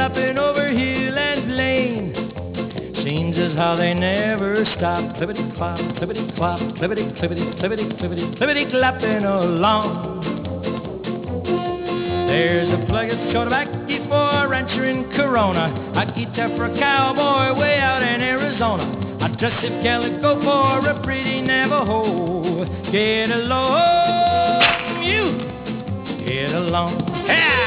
clopping over hill and lane. Seems as how they never stop. Clippity-clop, clippity-clop, clippity-clippity, clippity-clippity, clippity-clopping along. There's a plug that's called a Backy for a rancher in Corona, a guitar for a cowboy way out in Arizona, a dress of calico for a pretty Navajo. Get along, you get along. Yeah!